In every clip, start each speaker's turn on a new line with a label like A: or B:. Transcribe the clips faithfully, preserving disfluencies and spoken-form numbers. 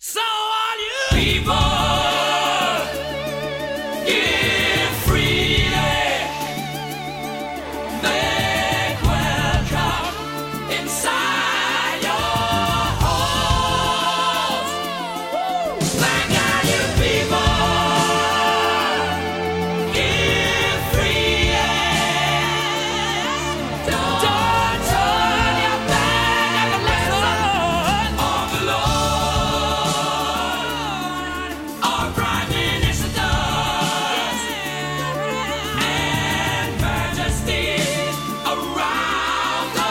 A: So all you people, give freely, make welcome inside your halls. Thank all you people, give freely. Don't, don't turn your back on the lesson of the Lord. Our Prime Minister does, and majesties around the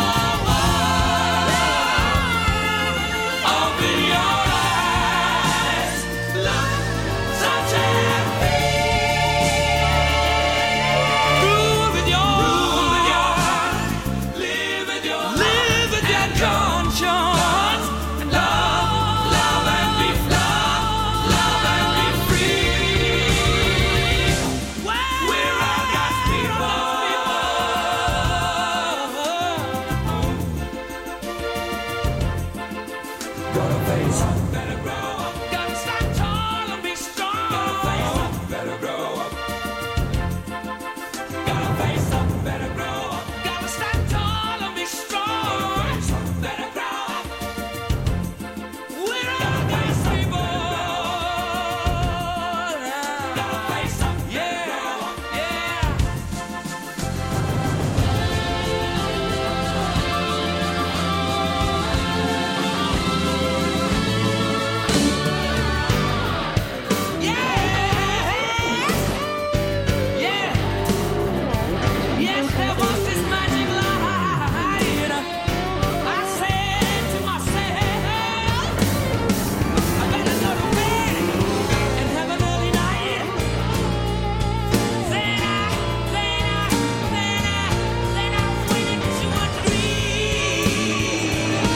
A: world. Open your eyes, look, touch and feel. Rule with your heart, live with your live with your conscience. Love, love and be love, love and be free. We're all God's people. Gotta face up, better grow up. Gotta stand tall and be strong. Gotta face up, better grow up. Gotta face up, better grow up. Gotta stand tall and be strong. Gotta face up, better grow up. We're all God's people. Gotta face up, better grow up. Yeah. Yeah. Yes, there was this magic light. I said to myself, I better go to bed and have an early night. Then I, then I, then I, then I went into a dream.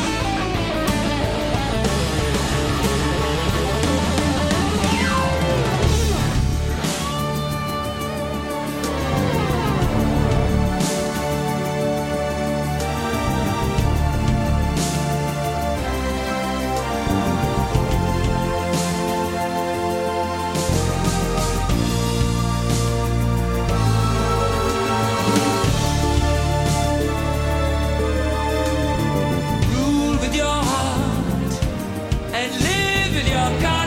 A: Rule with your heart and live with your conscience.